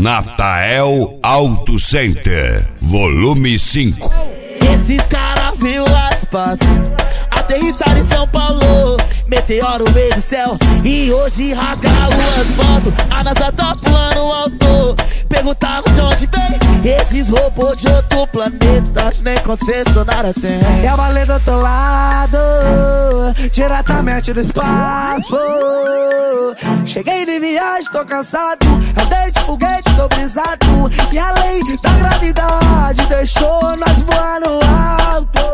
Natael Auto Center, volume 5. Esses caras viu as passas, aterrissaram em São Paulo, meteoro veio do céu e hoje rasga o asfalto. A NASA tá pulando alto, perguntaram de onde vem esses robôs de outro planeta, nem concessionária tem. É uma lei do outro lado, diretamente do espaço. Cheguei de viagem, tô cansado, andei de foguete, tô brisado, e a lei da gravidade deixou nós voar no alto.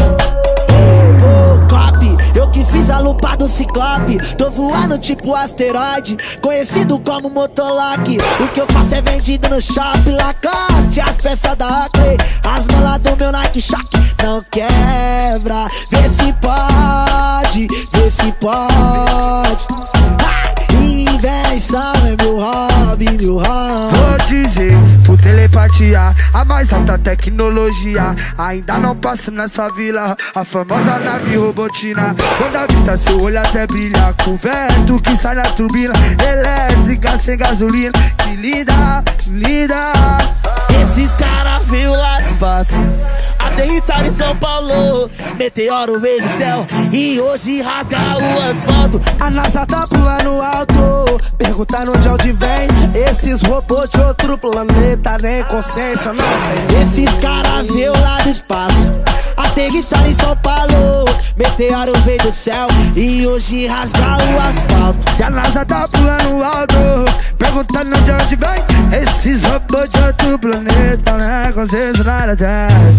Cop, eu que fiz a lupa do Ciclope, tô voando tipo asteroide, conhecido como Motolac. O que eu faço é vendido no shopping Lacoste, as peças da Oakley, as malas do meu Nike Shock não quebra. Vê se pode, vê se pode. Invenção é meu hobby, meu hobby. Vou dizer, por telepatia, a mais alta tecnologia. Ainda não passo nessa vila, a famosa nave robotina. Quando a vista seu olho até brilha, com vento que sai na turbina elétrica sem gasolina. Que linda, linda. Esses caras viu lá no passo, aterrissaram em São Paulo, meteoro veio do céu e hoje rasga o asfalto. A NASA tá pulando alto, perguntando de onde vem esses robôs de outro planeta, nem consciência não tem. Esses caras viu lá do espaço, aterrissaram em São Paulo, meteoro veio do céu e hoje rasga o asfalto. E a NASA tá pulando alto, perguntando de onde vem esses robôs de outro planeta, né? Concessionária tem.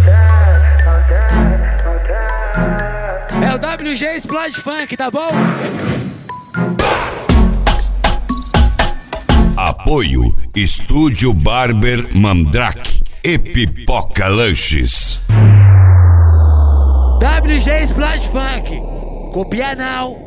É o WG Explode Funk, tá bom? Apoio Estúdio Barber Mandrake e Pipoca Lanches. WG Explode Funk. Copia não.